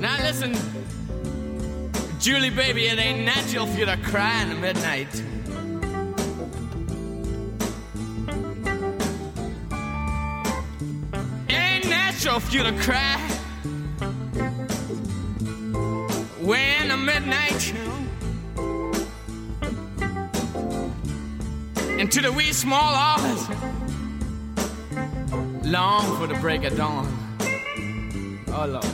Now listen, Julie, baby, it ain't natural for you to cry in the midnight. It ain't natural for you to cry way in the midnight, you know. Into the wee small hours, long for the break of dawn. Oh, Lord.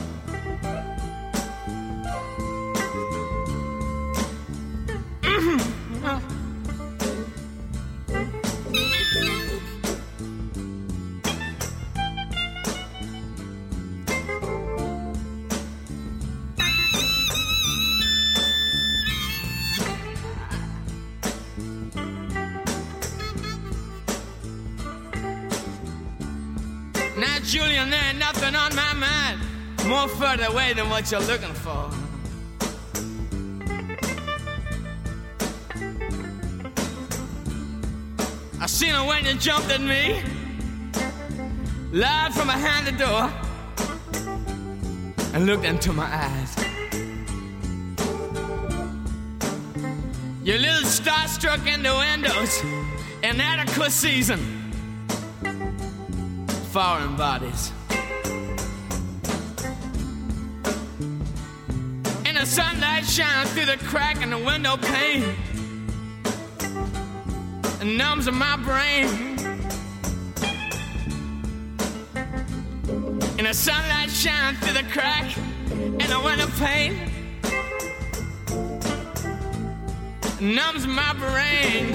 Now, Julian, there ain't nothing on my mind more further away than what you're looking for. I seen her when you jumped at me, lied from behind the door, and looked into my eyes. Your little starstruck innuendos, inadequate season, foreign bodies. And the sunlight shining through the crack in the window pane and numbs in my brain. And the sunlight shining through the crack in the window pane numbs my brain.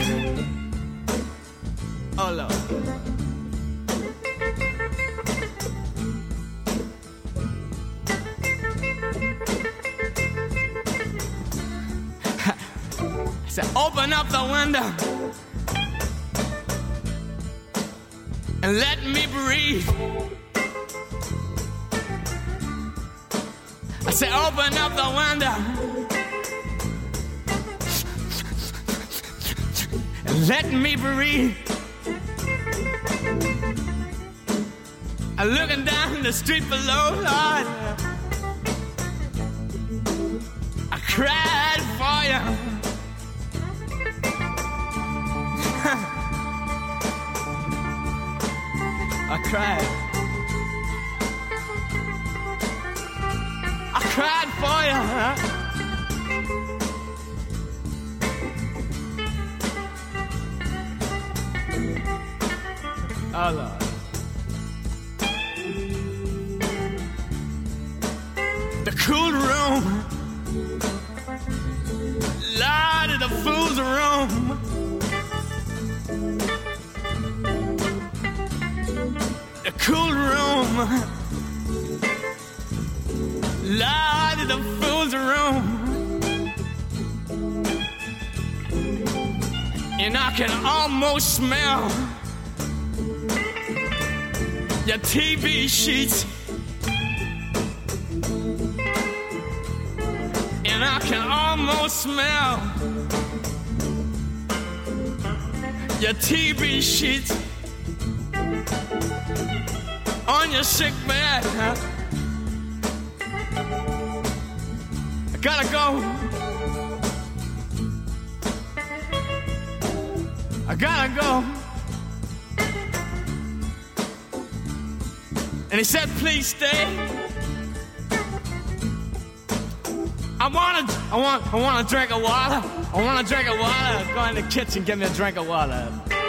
Oh, Lord. So open up the window and let me breathe. I say open up the window and let me breathe. I'm looking down the street below, Lord. I cried for you. I cried. I cried for you. Oh, Lord. The cool room, Lord, of the fool's room. The cool room, Lord, of the fool's room. And I can almost smell your TV sheets. And I can almost smell your TV sheets on your sick bed. I gotta go. I gotta go. And he said, please stay. I want a drink of water. I want a drink of water. Go in the kitchen, get me a drink of water.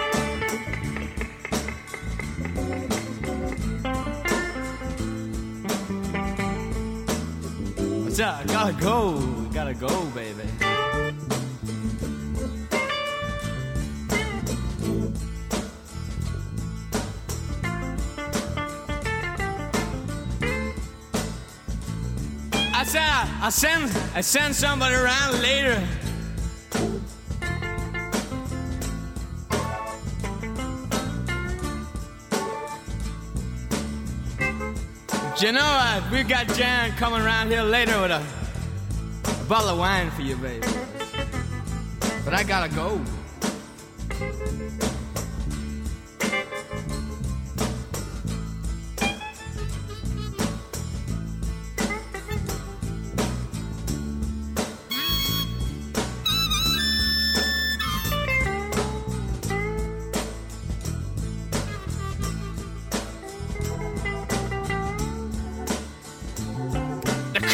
What's up? I gotta go, baby. I send somebody around later. You know, we got Jan coming around here later with a bottle of wine for you, baby. But I gotta go.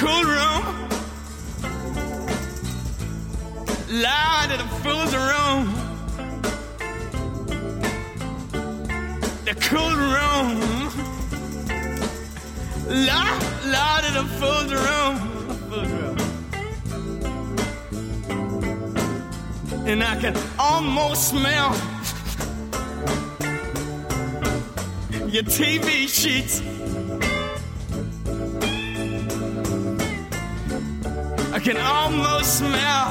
cool room. Lord, it fills the room. The cool room. Lord, it fills the room. And I can almost smell your TV sheets. I can almost smell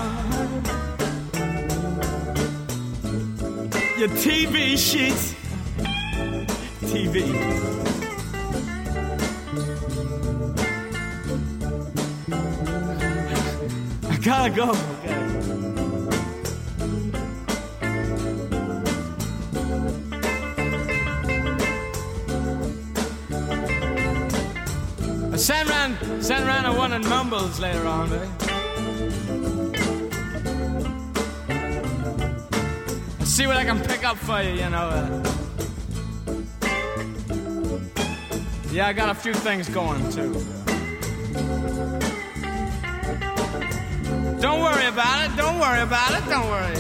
your TV sheets. TV. I gotta go. Send round a one in Mumbles later on, eh? See what I can pick up for you, you know. Yeah, I got a few things going, too. Don't worry about it, don't worry about it, don't worry.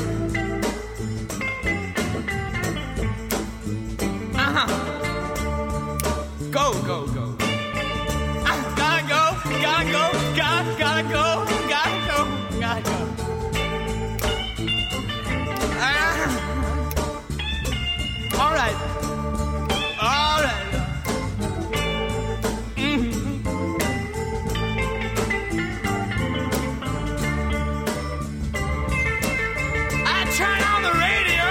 Go, go, go. Gotta go, gotta go, gotta go, gotta go, gotta go. All right, all right. I turn on the radio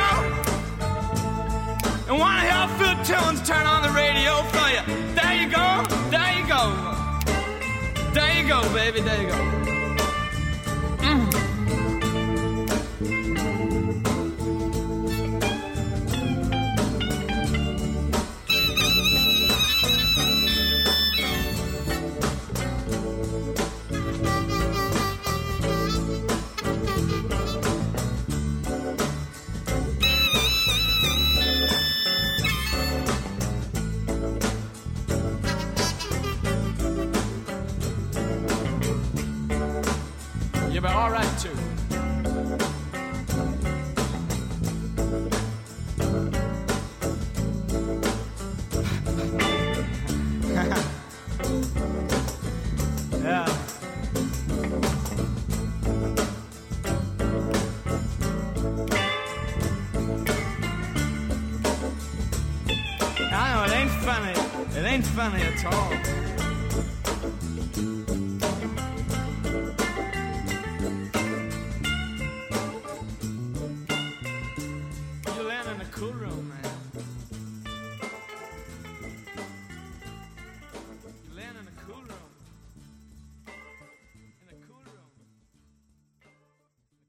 and wanna hear Phil Tunes turn on the radio for you. There you go, there you go. There you go, baby, there you go. You'll be all right, too. Yeah. I know, it ain't funny. It ain't funny at all.